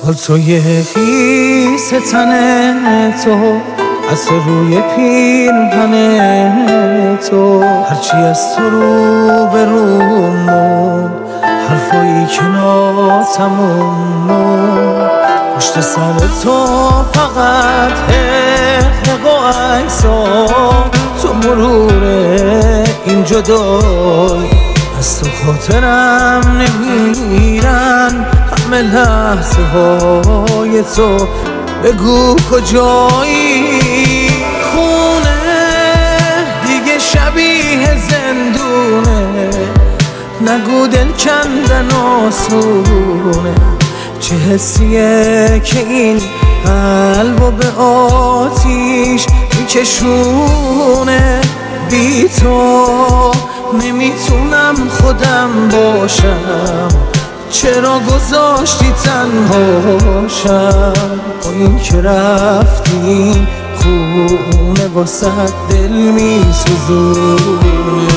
پالتوی خیس تن تو از روی پیرهن تو، هرچی از تو رو به رومون، حرفایی که ناتموم موند. پشت سر تو فقط حق و عکسا، تو مرور این جدای، از تو خاطرم نمیرن همه لحظه های تو. بگو کجایی؟ خونه دیگه شبیه زندونه، نگو دل کندن آسونه. چه حسیه که این قلبو به آتیش میکشونه؟ بی تو نمیتونم خودم باشم، چرا گذاشتی تنهاشم؟ با این که رفتی خونه واسه دل میسوزونه.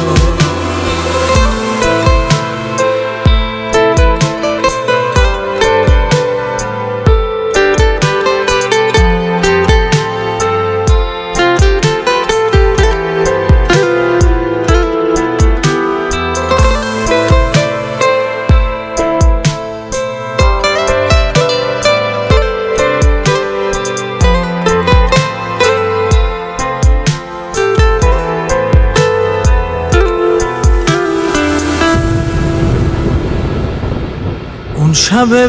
اون شب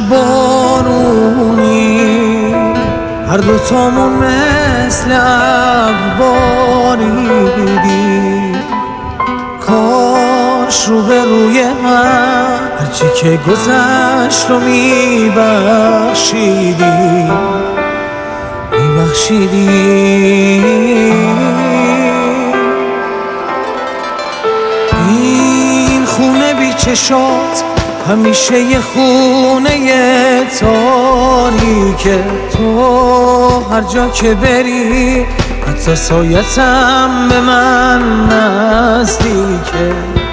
بارونی هر دوتامون مثل ابر باریدی، کاش رو به روی هم هرچی که گذشت رو میبخشیدی. این خونه بی چشات همیشه یه خونه تاریکه، تو هر جا که بری حتی سایتم به من نزدیکه.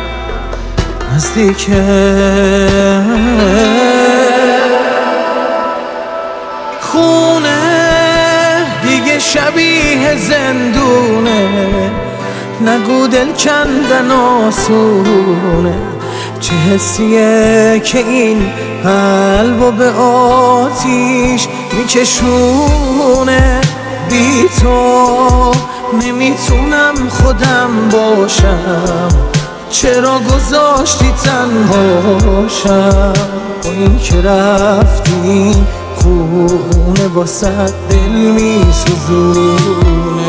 خونه دیگه شبیه زندونه، نگو دل کندن آسونه. چه حسیه که این قلبو به آتیش میکشونه؟ بی تو نمیتونم خودم باشم، چرا گذاشتی تنهاشم؟ با این که رفتی خونه واسه دل میسوزونه.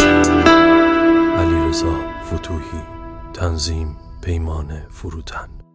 فتوحی، تنظیم پیمان فروتن.